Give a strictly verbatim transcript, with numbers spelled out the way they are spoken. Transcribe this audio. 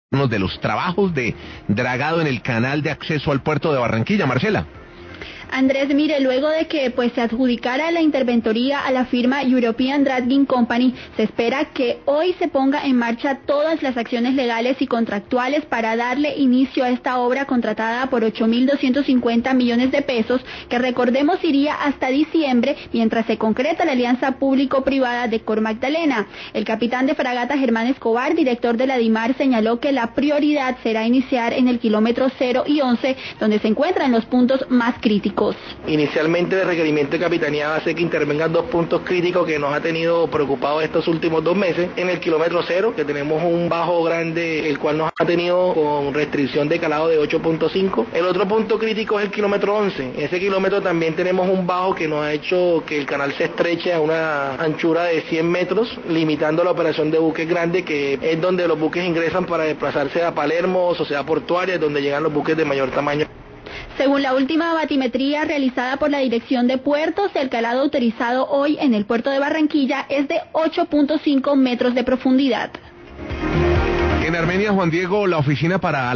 de los trabajos de dragado en el canal de acceso al puerto de Barranquilla. Marcela. Andrés, mire, luego de que pues se adjudicara la interventoría a la firma European Dredging Company, se espera que hoy se ponga en marcha todas las acciones legales y contractuales para darle inicio a esta obra contratada por ocho mil doscientos cincuenta millones de pesos, que recordemos iría hasta diciembre mientras se concreta la alianza público-privada de Cor Magdalena. El capitán de fragata Germán Escobar, director de la DIMAR, señaló que la prioridad será iniciar en el kilómetro cero y once, donde se encuentran los puntos más críticos. Inicialmente el requerimiento de capitanía va a ser que intervengan dos puntos críticos que nos ha tenido preocupados estos últimos dos meses. En el kilómetro cero, que tenemos un bajo grande, el cual nos ha tenido con restricción de calado de ocho punto cinco. El otro punto crítico es el kilómetro once. En ese kilómetro también tenemos un bajo que nos ha hecho que el canal se estreche a una anchura de cien metros, limitando la operación de buques grandes, que es donde los buques ingresan para desplazarse a Palermo, Sociedad Portuaria, donde llegan los buques de mayor tamaño. Según la última batimetría realizada por la Dirección de Puertos, el calado autorizado hoy en el puerto de Barranquilla es de ocho punto cinco metros de profundidad. En Armenia, Juan Diego, la oficina para